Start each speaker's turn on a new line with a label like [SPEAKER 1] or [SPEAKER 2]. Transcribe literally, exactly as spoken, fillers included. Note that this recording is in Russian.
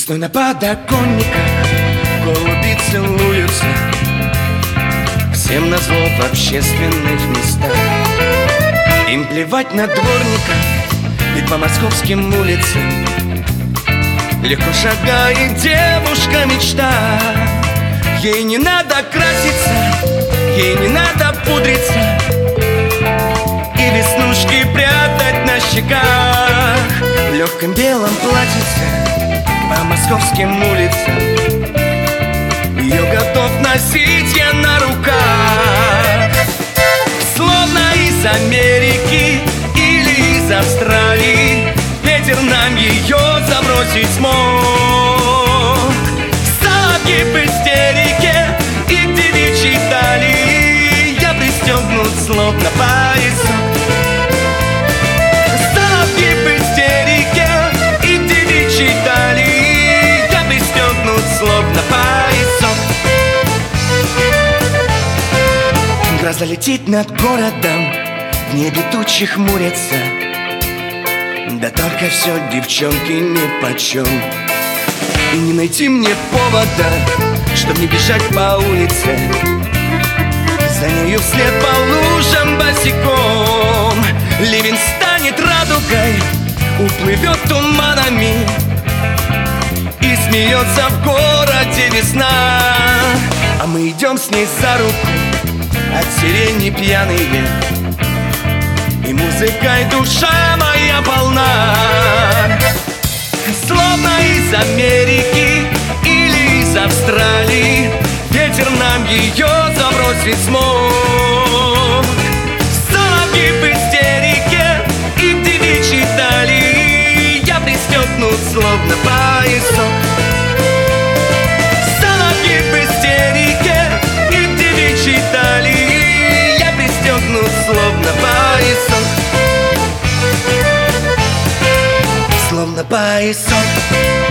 [SPEAKER 1] Весной на подоконниках голуби целуются, всем назло в общественных местах. Им плевать на дворника, ведь по московским улицам легко шагает девушка-мечта. Ей не надо краситься, ей не надо пудриться и веснушки прятать на щеках. В легком белом платьице по московским улицам ее готов носить я на руках. Словно из Америки или из Австралии ветер нам ее забросить смог. Соловьи в истерике и к девичьей талии я пристегнут словно поясок. Соловьи в истерике и к девичьей талии я пристегнут словно поясок. Гроза летит над городом, в небе тучи хмурятся, да только все девчонки нипочем. И не найти мне повода, чтоб не бежать по улице за нею вслед по лужам босиком. Ливень станет радугой, уплывет туманами, и смеется в городе весна. А мы идем с ней за руку, от сирени пьяный век, и музыкой душа моя полна. Словно из Америки или из Австралии ветер нам ее забросить смог. Соловьи в истерике и в девичьей талии я пристегнут словно поясок. Соловьи в истерике и в девичьей талии я пристегнут словно поясок. Словно поясок.